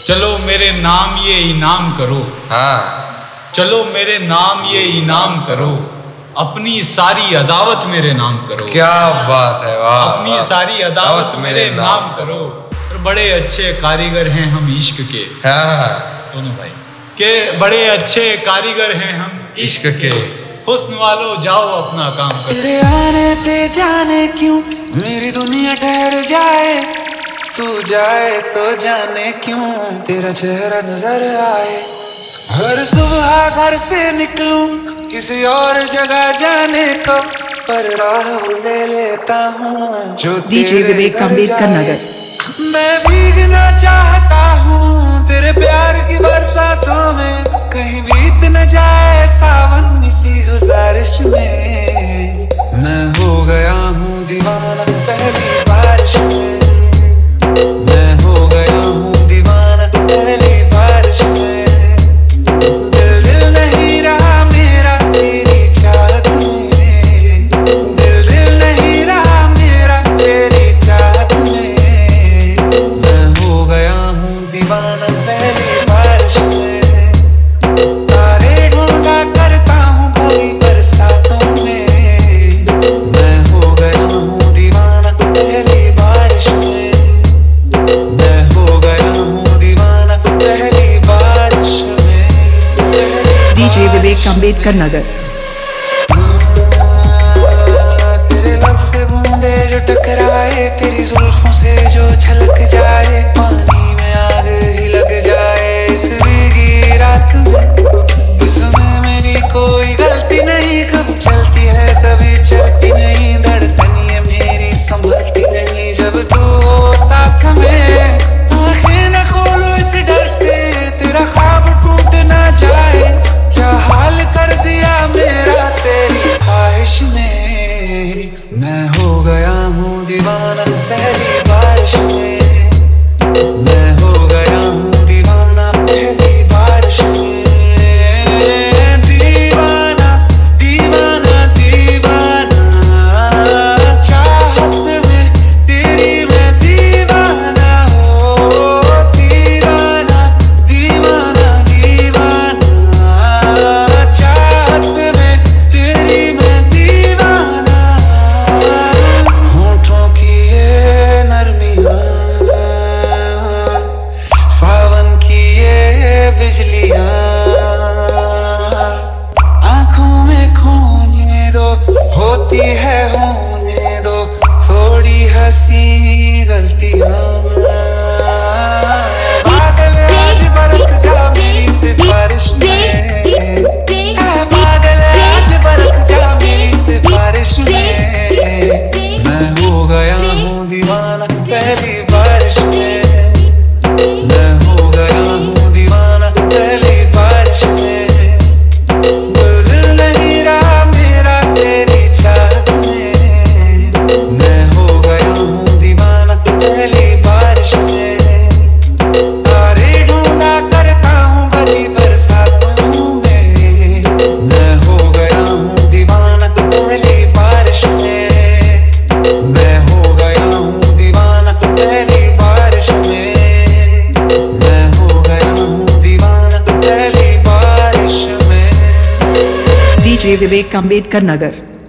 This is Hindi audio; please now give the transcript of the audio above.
चलो मेरे नाम ये इनाम करो। हाँ, चलो मेरे नाम ये इनाम करो, अपनी सारी अदावत मेरे नाम करो। क्या बात है, वाह। अपनी सारी अदावत मेरे नाम करो। और बड़े अच्छे कारीगर हैं हम इश्क के। हाँ, दोनों भाई के बड़े अच्छे कारीगर हैं हम इश्क के। हुस्न वालों जाओ अपना काम करो। तेरे आने पे जाने क्यों मेरी दुनिया ठहर जाए, तू जाए तो जाने क्यों तेरा चेहरा नजर आए। हर सुबह घर से निकलूं किसी और जगह जाने को, पर राह ले लेता हूँ जो डीजे विवेक अम्बेडकर नगर। मैं भीगना चाहता हूँ तेरे प्यार की बरसातों में, कहीं बीत न जाए सावन इसी गुजारिश में। मैं हो गया हूँ दीवाना पहली बारिश में, मैं हो गया हूँ दीवाना पहली बारिश में। दिल नहीं रहा मेरा तेरी चाहत में, दिल नहीं रहा मेरा तेरी चाहत में। मैं हो गया हूँ दीवाना पहली बारिश में। तारे ढूंढा करता हूँ भरी बरसातों में, मैं हो गया हूँ दीवाना पहली बारिश में। मैं हो गया हूँ दीवाना पहली बारिश में। डीजे विवेक अम्बेडकर नगर। तेरे लब से बूंदे जो टकराए, तेरी जुल्फों से जो छलक जाए, पानी में आग ही लग जाए इस भीगी रात में। इसमें मेरी कोई गलती नहीं, कभी चलती है कभी चलती नहीं, धड़कन ये मेरी संभलती नहीं जब तू हो साथ में। आंखें न खोलो इस डर से तेरा ख्वाब टूट ना जाए, क्या हाल कर दिया मेरा तेरी ख्वाहिश ने। मैं हो गया हूँ दीवाना पहली बारिश में, मैं हो गया हूँ दीवाना पहली बारिश में। दीवाना दीवाना दीवाना चाहत में तेरी मैं दीवाना हो। दीवाना दीवाना दीवाना चाहत में तेरी मैं दीवाना। होठों की ये नरमियाँ, सावन की ये बिजलियाँ, आंखों में खोने दो होती है होने दो थोड़ी हंसी गलतियाँ। बादल आज बरस जा मेरी सिफारिश में, बादल आज बरस जा मेरी सिफारिश में। मैं हो गया हूँ दीवाना पहली बारिश में, मैं हो गया हूँ दीवाना पहली बारिश में। दिल नहीं रहा मेरा तेरी चाहत में, मैं हो गया हूँ दीवाना पहली बारिश में। तारे ढूंढा करता हूँ भरी बरसातों में, मैं हो गया हूँ दीवाना पहली बारिश में। मैं हो गया हूँ दीवाना पहली बारिश में, मैं हो गया हूँ दीवाना पहली बारिश में। डीजे विवेक अम्बेडकर नगर।